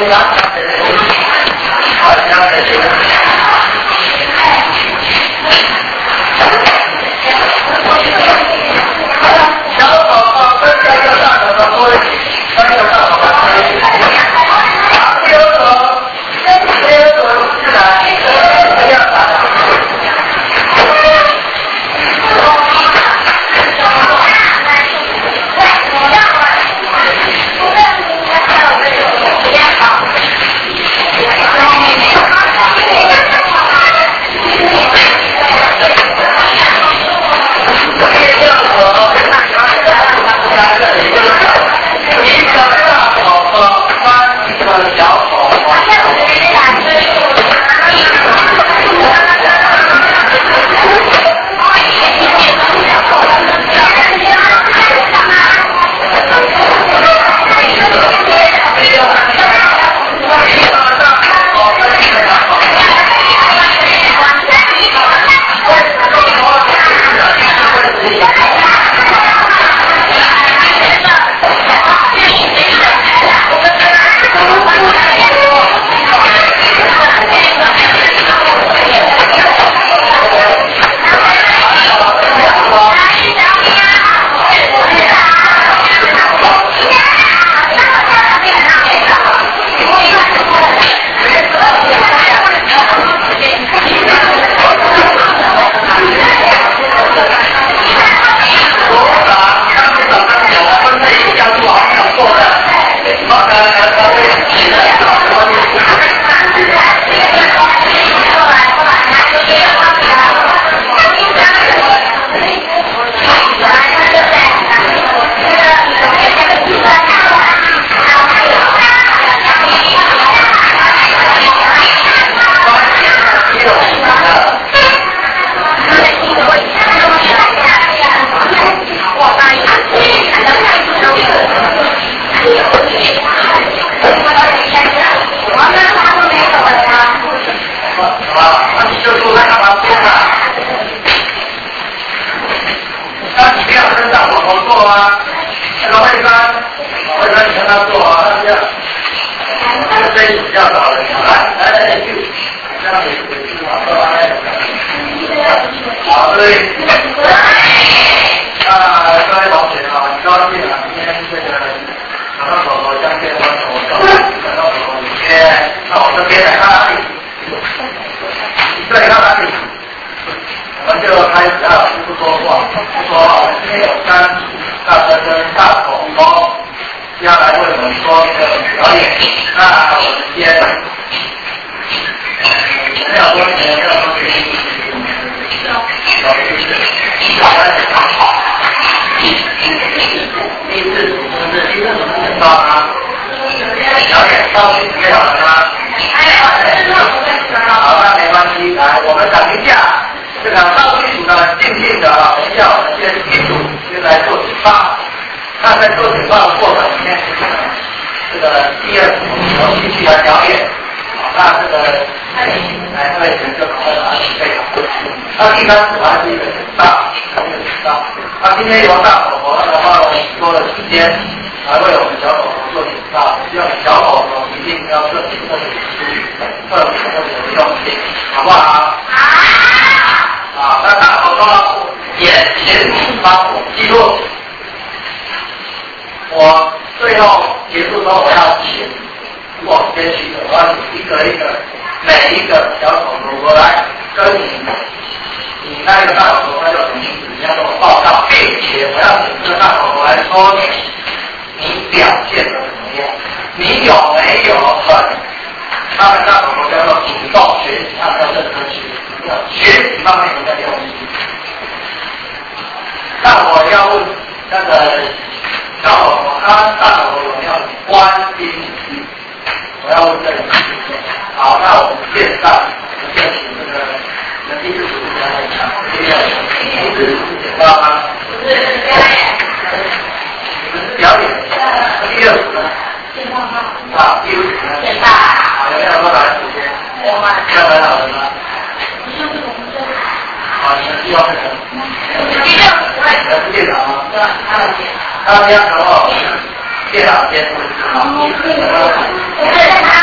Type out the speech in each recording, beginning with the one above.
他这样的话，电脑监督好，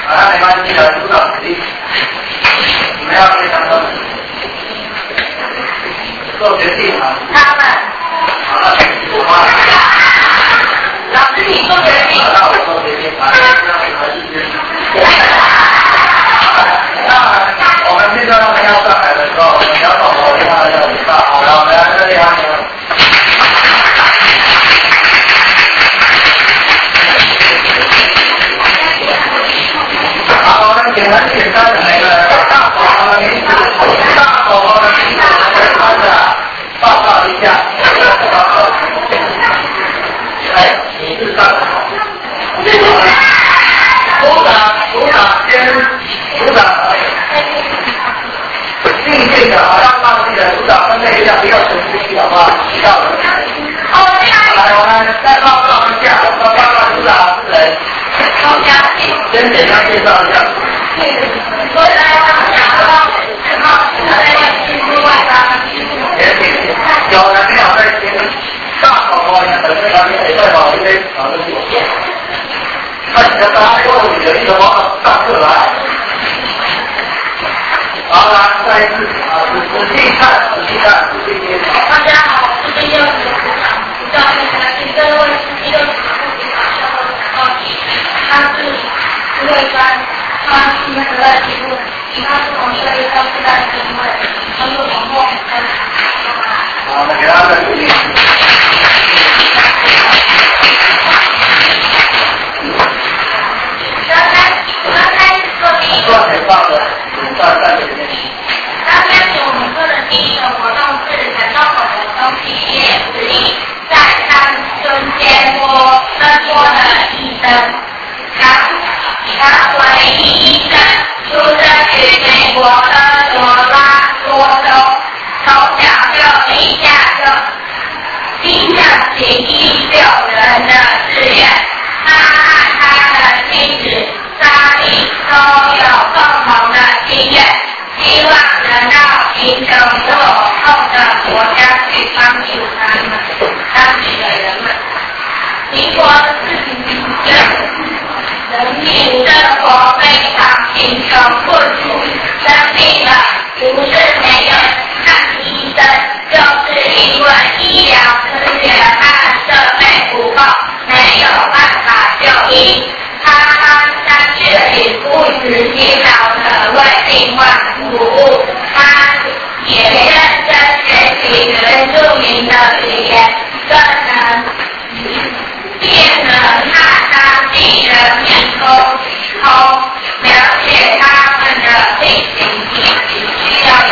没关系的，组长肯定。你们要非常的做决定啊。 他们。 好了，我妈。 老师，你做决定。 那我做决定，啊，这样还是决定。那我们听到他们要上海的时候，你要找我的话要知道，好了，我们来这里啊。好，我们简单的那个大宝宝的名字，大宝宝的名字，简单的报告一下。哎，你是大宝宝。组长先，组长，定性的好像忘记了，组长分类一下，不要重复去好不好？知道了。来，我们再报告一下，我们报告组长是谁？先简单介绍一下。有人没有在听？大宝宝也等这个也在跑一边跑着去。那你的答案有你的一个报告上课来。好，来再一次啊，仔细看。 大家好，我是第六组组长吴教练，来请各位第六组的副组长小伙报题。他是智慧班，他今天得到题目，其他不同学历到自然行为，他是网络很好，那给他们鼓励。 刚开始做第一个。刚开始我们做的第一个活动是感到狗的东西系列之一，在3春间播的医生，他为医生，出生于美国的罗拉多州，从小就立下了心想行医救人的志愿。他和他的妻子莎莉都有共同的心愿，希望能到贫穷落后的国家去帮助他们当地的人们。民国40年，人民生活非常贫穷困苦，生病了不是没有看医生，就是因为医疗资源和设备不够，没有办法就医。他3月里不辞辛劳的为病患服务，他也认真学习原住民的语言，更能变得和当地人民沟通，了解他们的病情以及需要的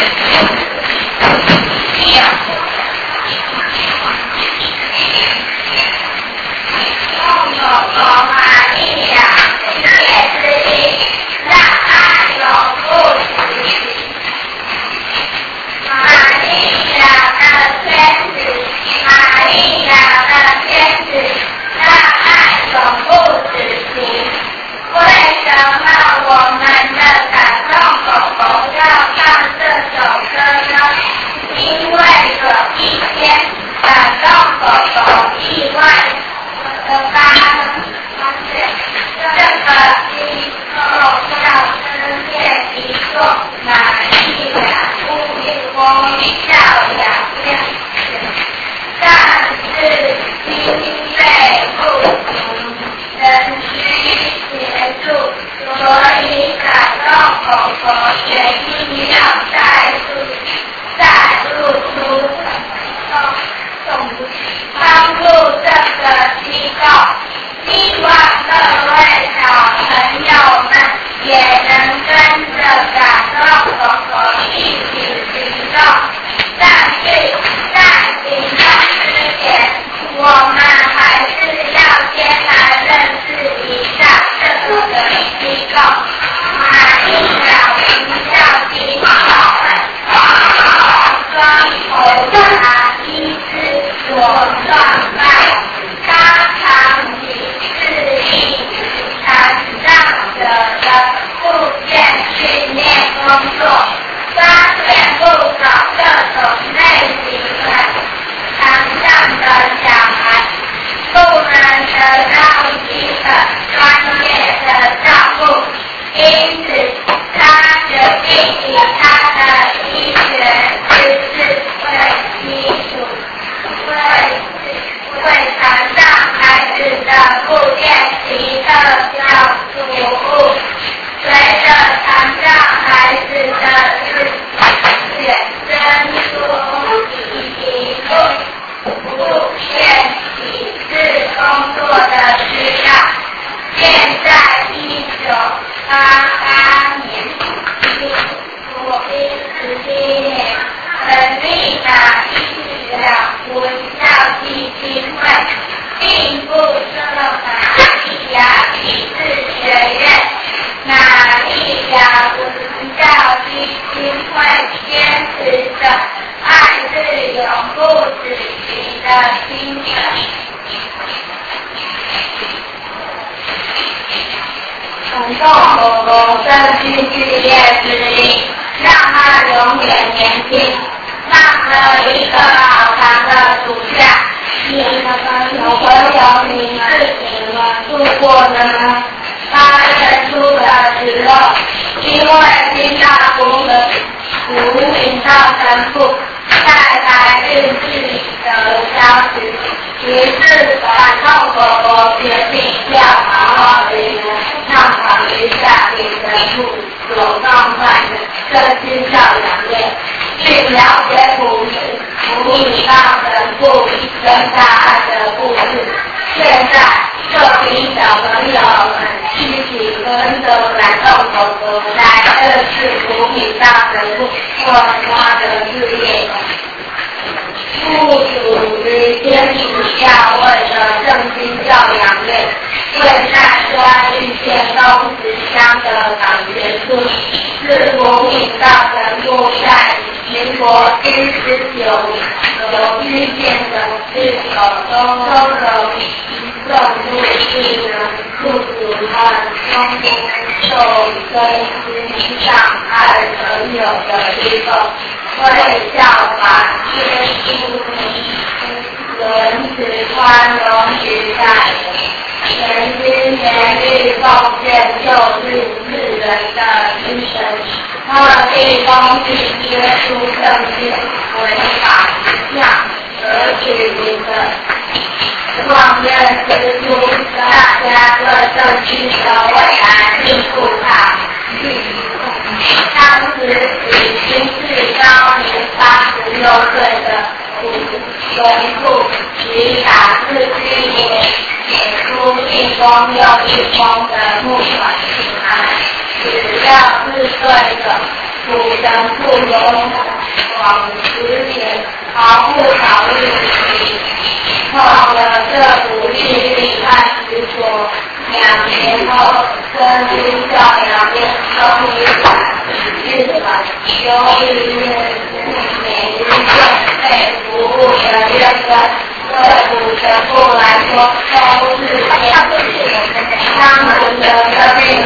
众佛佛身心剧烈之力，让他永远年轻，让着一个好长的暑假。有朋友你是怎么度过的呢？他演出的时候，因为听到古明道神父在台日记的消息，于是感动佛佛决定要好好的探访一下李神父所创办的身心教养院，去了解古明道神父跟他的故事。现在这批小朋友们一起跟着感动佛佛来认识古明道神父或他的事业。附属于天主教会的正心教养院，位在专利县东石乡的港前村，是古明道神父在民国79年建的是手中的众入世人不足和中受身心障碍朋友的机构，为效法耶稣仁慈宽容与爱，全心全力奉献救世世人的精神，特地恭敬耶稣圣经为法一项而取名的。望愿师父大家对正经的未来并不怕。当时已经是高龄86岁的神父，以打字经文写出一封又一封的募款信函，只要4岁的古神父勇往直前，毫不考虑靠了这股毅力和执着，2年后身心教养院终于日本由于每日被服务的院生，对古神父来说都是天使，他们的生命，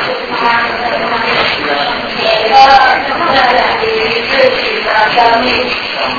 也都等于自己的生命。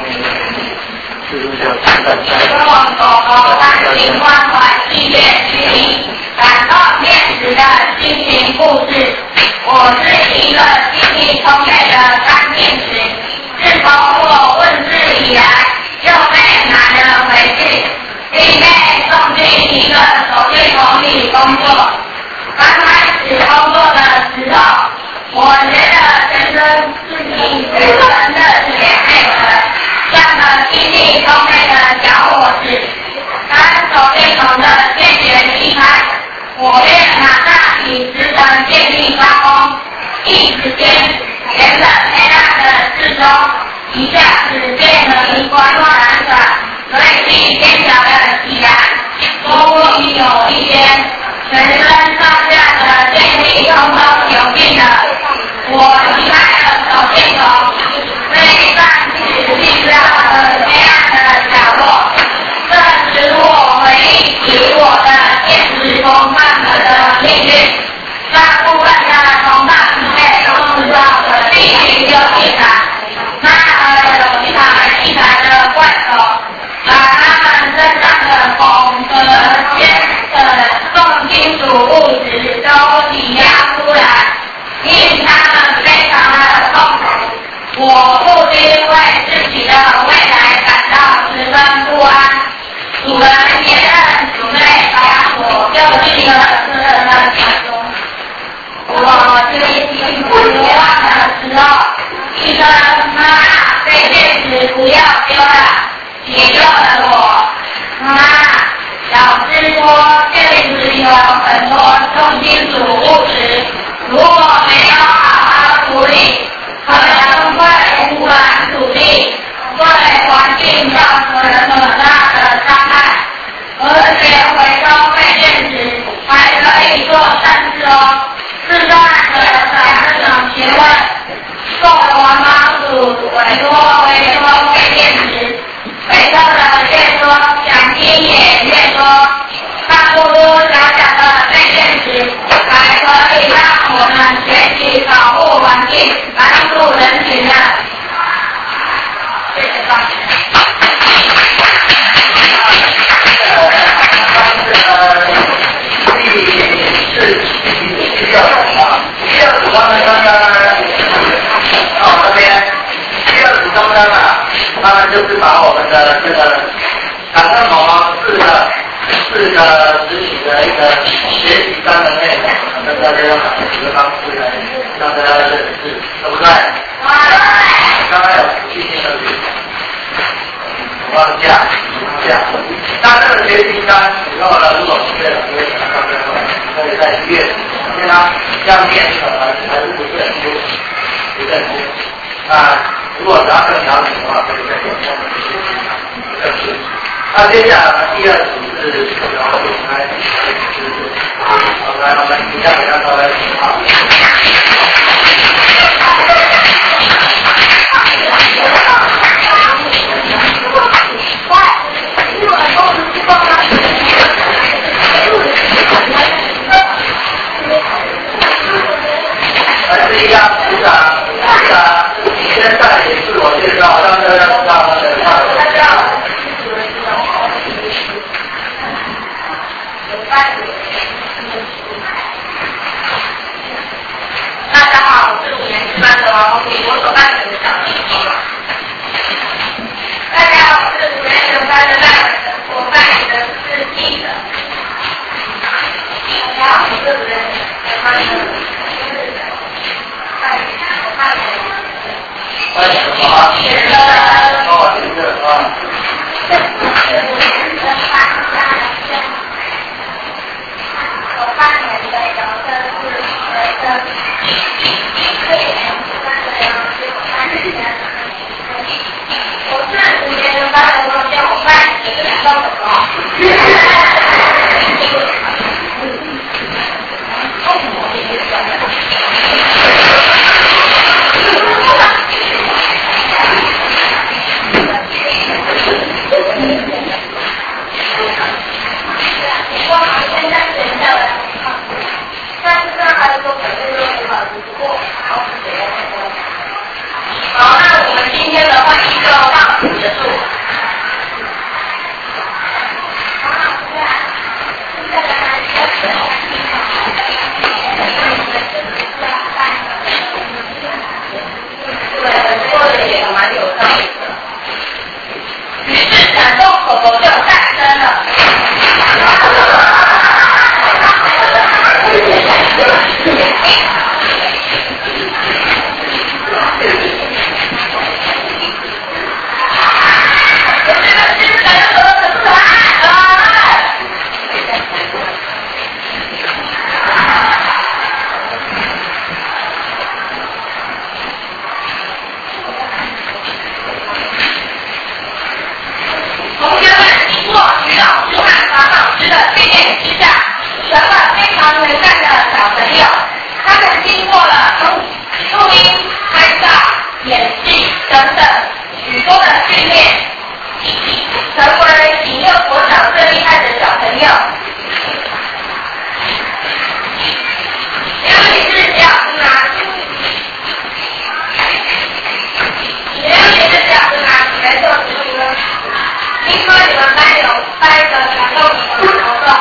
望佛佛担心关怀医院居民，感动现实的心情故事。我是一个心力充沛的3天使，自从我问世以来，就被拿了回去，并被送进一个手电筒里工作。刚开始工作的时候，我觉得全身自己十分热血配合，像个精力充沛的小伙子。当手电筒的电源一开，我便马上以10成电力发光，一时间原本黑暗的四周一下子变得光光闪闪，锐气变小了起来。终于有一天，全身上下的电力通通有病了。我离开了手电筒，飞上去进到了黑暗的角落。这使我回忆起我的现实同伴们的命运。大部分的同伴被送到了地狱救济场，那儿有一台的怪手，把他们身上的汞和铅的重金属物质都挤压出来，令他们非常的痛苦。我不禁为自己的未来感到十分不安。主人也认准备把我救进了死人的手中。我最近绝望的时候，医生妈这件事不要丢了，解救了我。妈，老师说电子有很多重金属物质，如果没有好好处理，可能会污染土地，对环境造成很大的伤害。而且回收废电池还可以做善事哦。自然的产这种学问，受环保署委托回收废电池，回收的越多，奖金也越多。大多小小的废电池还可以把我们的这个感恩某某四个执行的一个学习班的内容，跟大家讲几个方式来让大家认识，对不对？刚刚有细心的放假。那这个学习班以后呢，如果不对了，就会想到最后，可以在月，因为它这样念还是不是很多，不是很多。那如果只要更了解的话，可以再做下面的学习。那接下来第二组是然后来好，来我们一下给大家来好。还是一样，鼓掌，现在也自我介绍，让大家知道大家好，我是5年级班的王红丽，我所扮演的小弟弟。大家好，我是5年级班的赖文生，我扮演的是记者。大家好，我是5年级班的欢迎什么？ 学生。 哦，学生啊。 我扮演的角色是学生。我是5年级班的同学，我扮演的是小狗狗。好，那我们今天的会议就到此结束。对，说的也蛮有道理的。于是感动口头就诞生了。同学们经过徐老师和黄老师的训练之下，成了非常能干的小朋友。他们经过了录音、拍照、演戏等等许多的训练，成为锦佑国小最厉害的小朋友。因为你是小师吗？因为你是小师吗？你来做指挥呢？听说你们班有办一个感动你们的活动，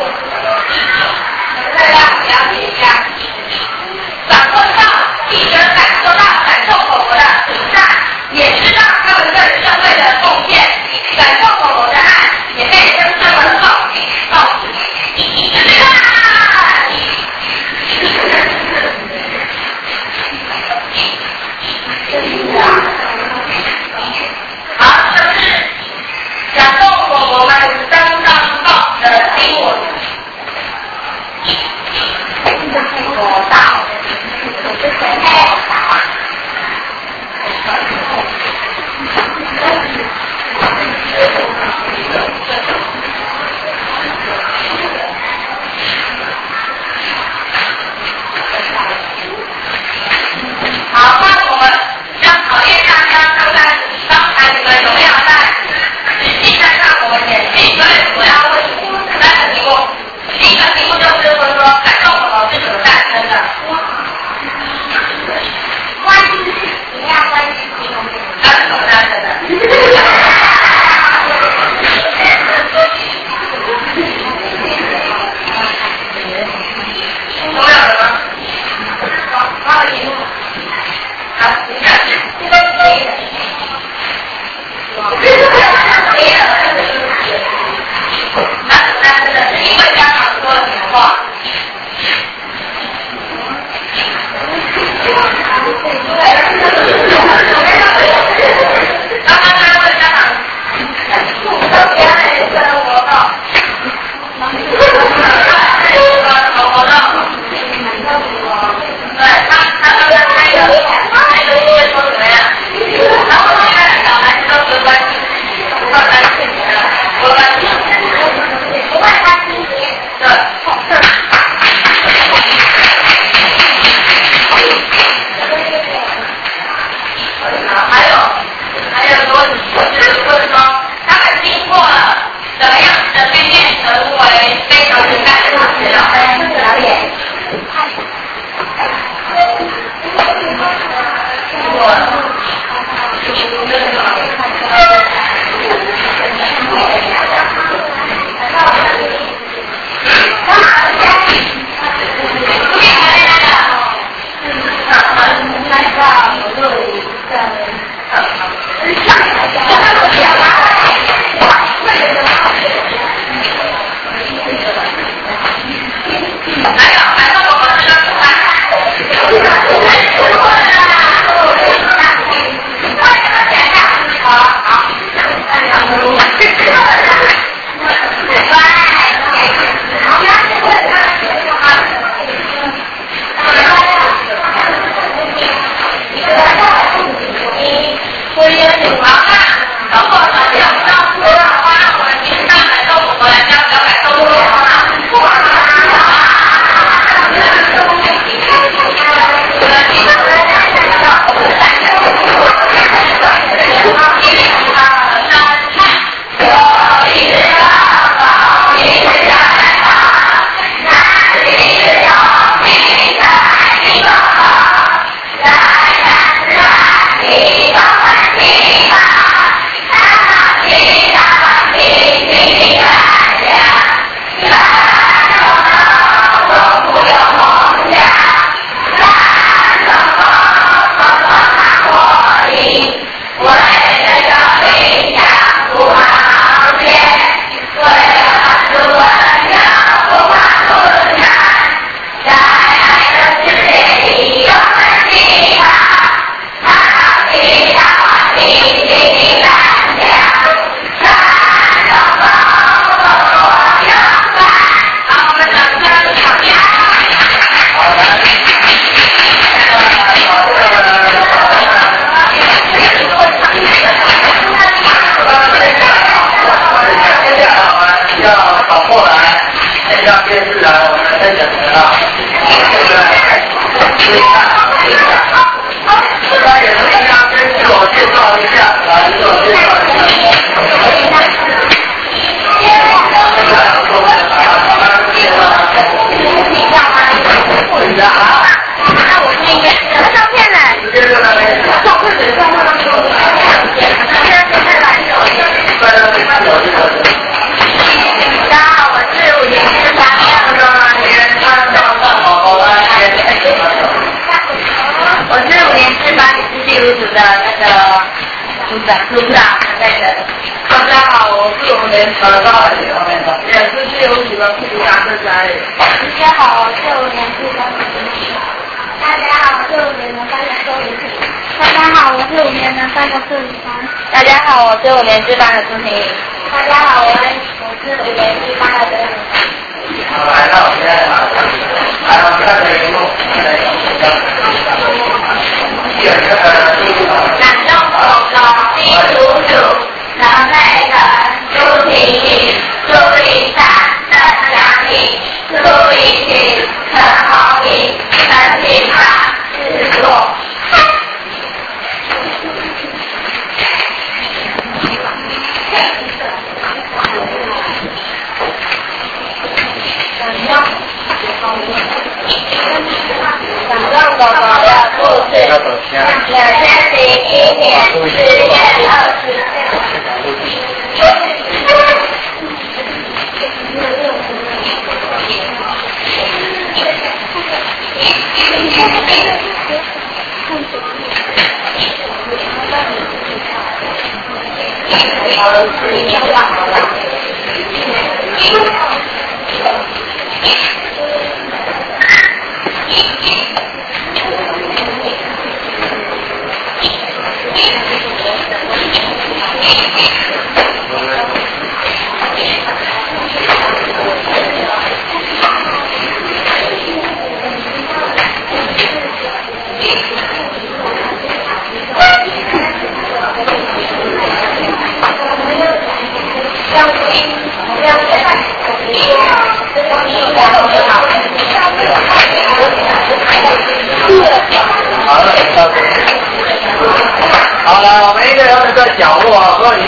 再让我了解一下。掌握到记者感受到感动狗狗的存在，也知道他们对社会的贡献，感动狗狗的爱也被深深的痛。好，这是感动狗狗们刚刚报的新闻。多大？好，那我们要考验大家看看刚才你们有没有在实际在看我们演戏，所以我要问3个题目。第一个题目就是问说感动狗狗是怎么诞生的？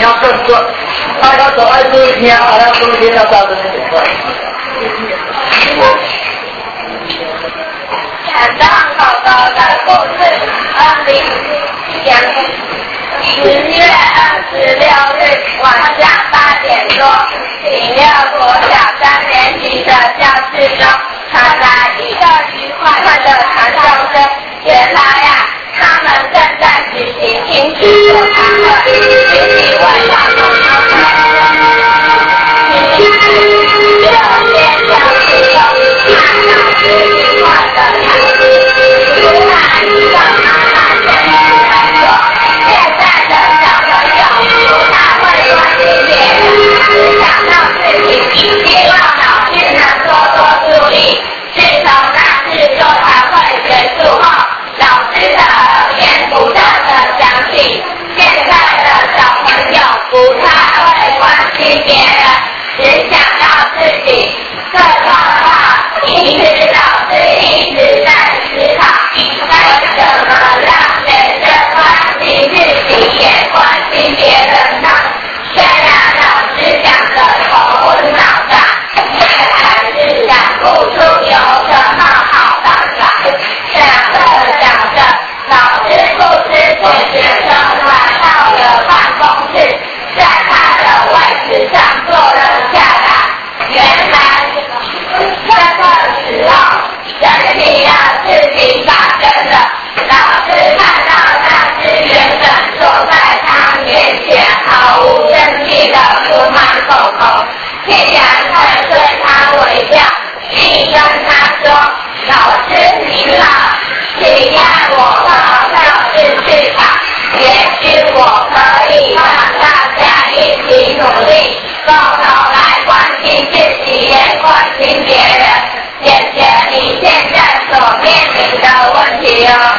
要更顺，爱要走爱注意听，还要注意听，要照着那点对。 山上狗狗的故事，2010年10月26日晚上8点多，请六国小3年级的教室中传来一个愉快的弹奏声。原来呀，他们正在举行亲子座谈会，举行为了共同的热烈教室中看到是愉快的弹奏。突然一个妈妈对女儿说，现在的小朋友不太会关心别人，只想到自己，希望老师能多多注意。自从那次座谈会结束后，老师的耳边不断的响起，现在的小朋友不太会关心别人，只想到自己。这段话其实老师一直在思考，该怎么让学生关心自己也关心别人呢？虽然老师讲得头昏脑胀，却还是想不出有什么好办法。想着，老师不知不觉中来到了办公室，在他的位置上坐了下来。原来这个时候，神奇的事情发生了。老师看到那只原本坐在他面前毫无生气的福马狗狗，竟然会对他微笑，并跟他说：“老师您好，请让我到教室去吧。也许我可以让大家一起努力，共同来关心自己，也关心别人，解决你现在所面临的问题哦。”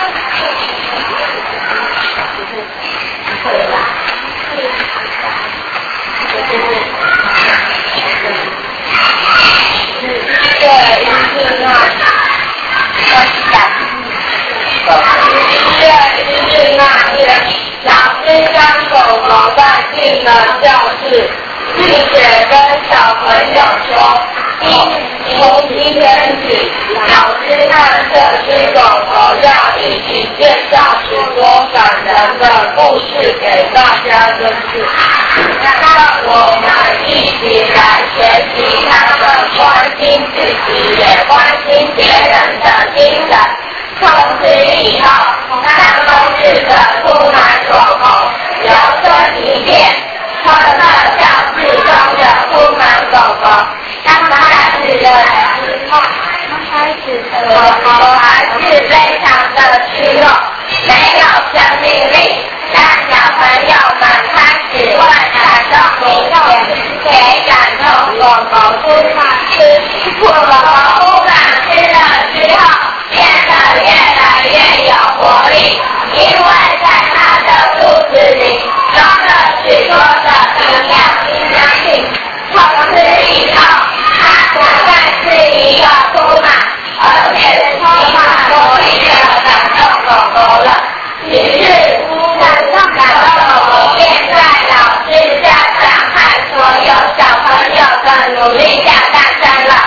老师将狗狗带进了教室，并且跟小朋友说：“从今天起，老师看这只狗狗要一起介绍许多感人的故事给大家认识。让我们一起来学习他们关心自己也关心别人的精神。”从此以后，办公室的铺满狗狗，留声一片，欢乐教室中的铺满狗狗。刚开始的时候，狗狗还是非常的虚弱，没有生命力。但小朋友们开始为感动明显，给感动狗狗铺满吃，狗狗铺满吃了之后，变得越来越有活力，因为在他的肚子里装了许多的营养品。从此以后，他不再是一个铺满，而且是充满活力的感动狗狗了。于是，感动狗狗便在老师、家长和所有小朋友的努力下诞生了。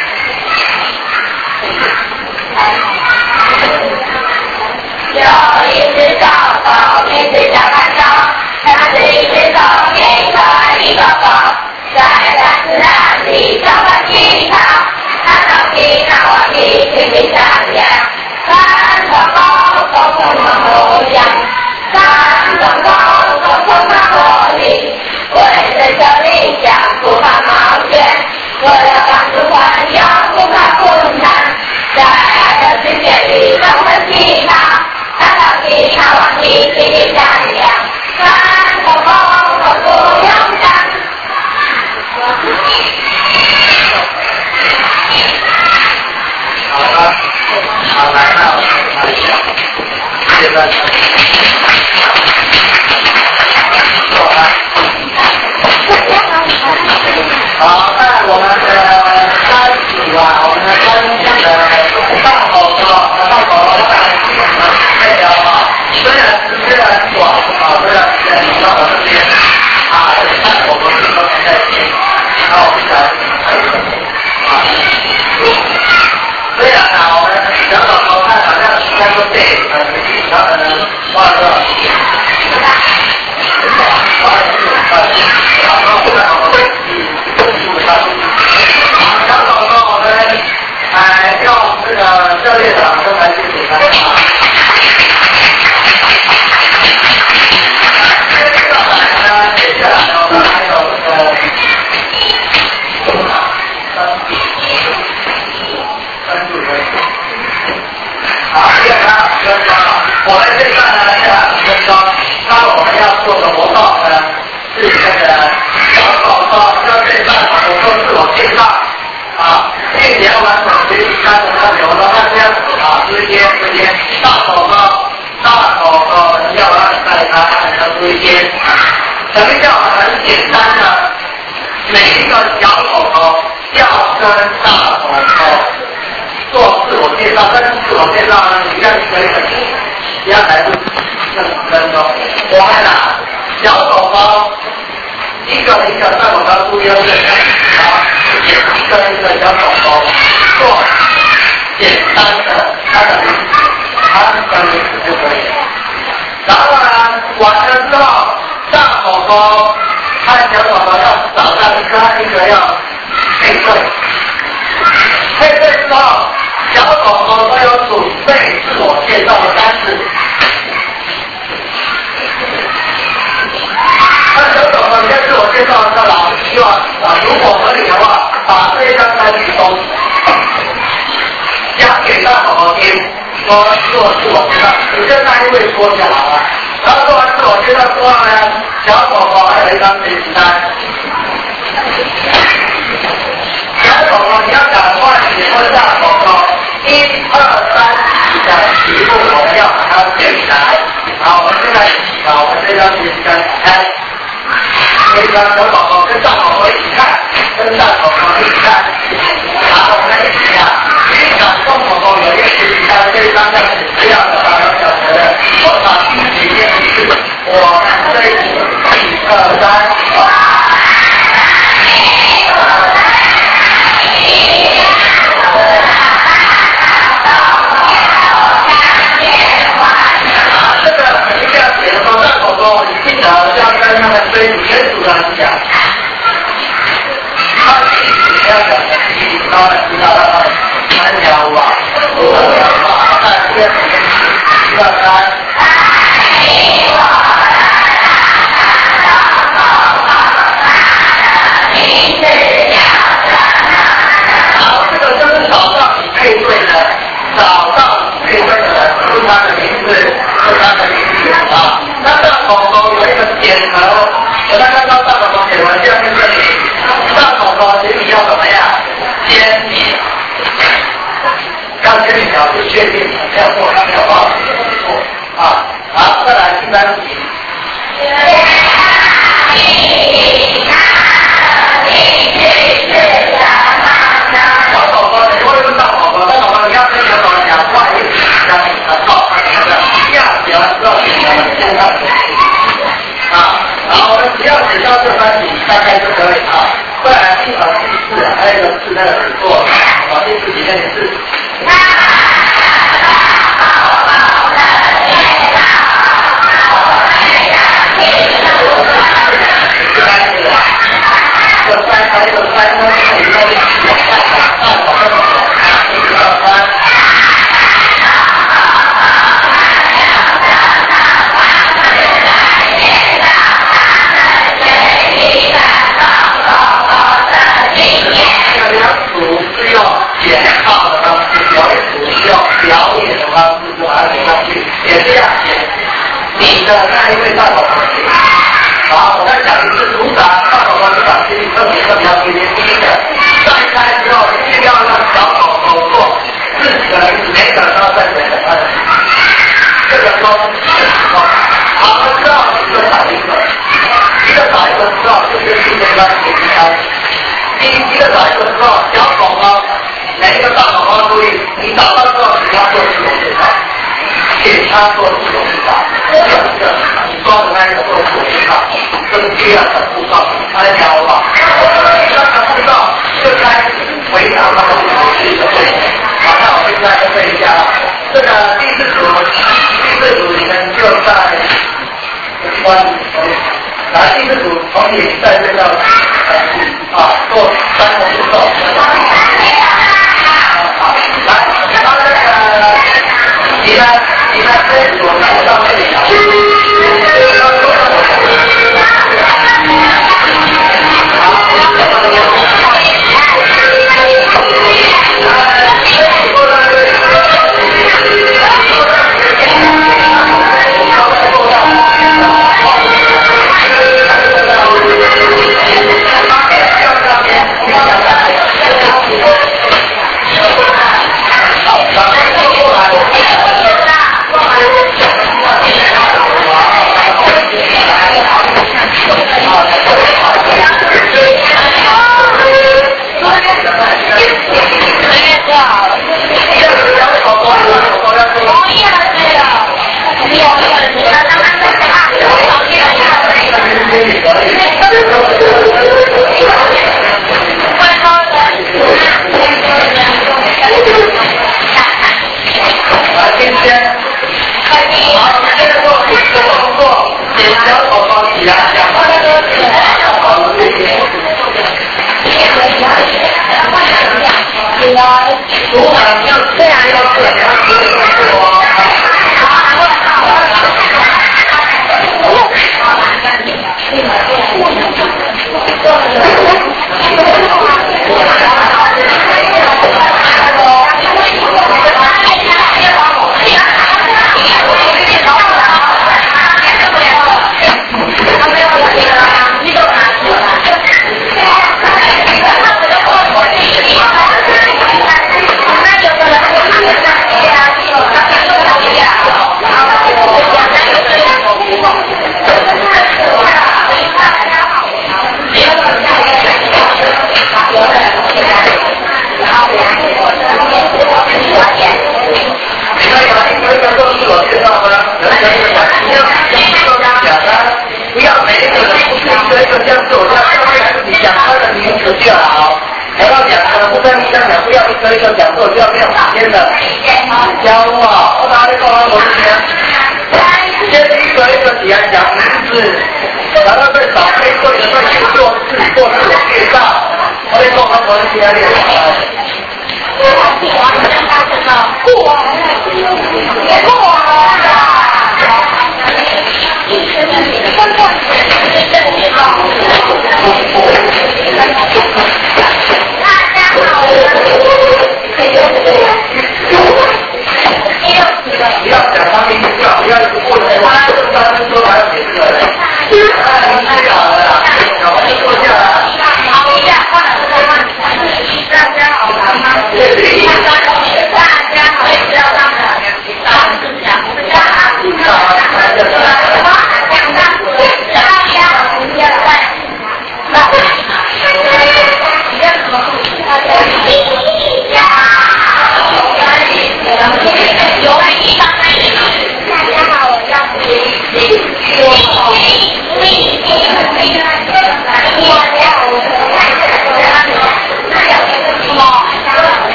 有一只狗狗，名字叫潘松，它是一只狗，也可爱一个狗，在大自然里充满气泡，它的皮囊我皮轻轻闪亮，三个狗狗充满模样，三个狗狗充满活力，为追求理想不怕冒险，为了帮助朋友不怕困难，在爱的世界里充满气泡。你看我你轻轻闪亮，三个狗狗不勇敢。 好了，好来了，现在做啊。好，那我们的三组啊，我们的三组的大狗狗内容啊，虽然时间很短啊，虽然时间到了这边。 然后呢，完了，让这个教练长跟来去解开。接下来呢，我们还有这个好，第二个分钟，我们这段呢是5分钟，那我们要做的活动呢是这个小手手，就这段我做自我介绍。啊，并且完成学习3个流的那样啊，直接大手要在它的中间。什么叫很简单的？每一个小手手要跟大手手做自我介绍，但是自我介绍呢，一样可以一样来5分钟。我们拿小手手一个在我们注意的啊。一个小手手做简单的它的名字就可以。然后呢，完了之后，大手手和小手手要找到一个要配对。配对之后，小手手都有准备自我介绍的单词。那小手手你在自我介绍的时候，老师希望如果可以的话，把这张单曲都讲给大手手听，说做自我介绍，你跟那一位说就好了。然后做完自我介绍之后呢，小手手还有一张学习单。小手手你要赶快写问大手手1、2、3的题目，我们要把它写起来。好，我们现在把我们这张学习单打开。可以让小手手跟大手手一起看，跟大手手一起看。好，我们一起感受手手有一个学习单，这一张像是这样的大小小的，我把第一节是我们这1、2、3。这个肯定要写的时候，大手手你记得要跟他们追全组的讲。他你要讲的他们知道了3条吧，5条吧，但是1、2、3。好，这个就是找到你配对的，找到你配对的人是他的名字，是他的名字啊。那大手手有一个点头，我刚刚大手手写完下面这里，大手手请你要怎么样？签名，要签名表示确定没有错，他没有报错啊。好，再来第3题。小手手，你会问大手手，大手手你要跟小手手讲话，一起讲告诉他的下写完之后，签上啊。好，我们只要写到这3题，大概就可以啊。再来第4，还有一个是那个写作，第4题那个是。你的那一位大手手，好，我再讲一次，组长大手手就把心里特别贴心的，上开之后一定要让小手手做4个人，每个人都要在选的这个说好了之后一个找一个之后就是今天的学习单，一个找一个之后，小手手每一个大手手注意，你找到之后你要做自我介绍。给他做自我介绍，你抓的那个做自我介绍，这是第2个步骤，3条吧。第2个步骤就开始回答他们自己的对象。好，那我现在就背一下了。这个第4组容易在这个做3个步骤。来，他这个你呢这左来到这里。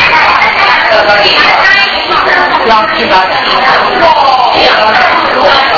要去哪里？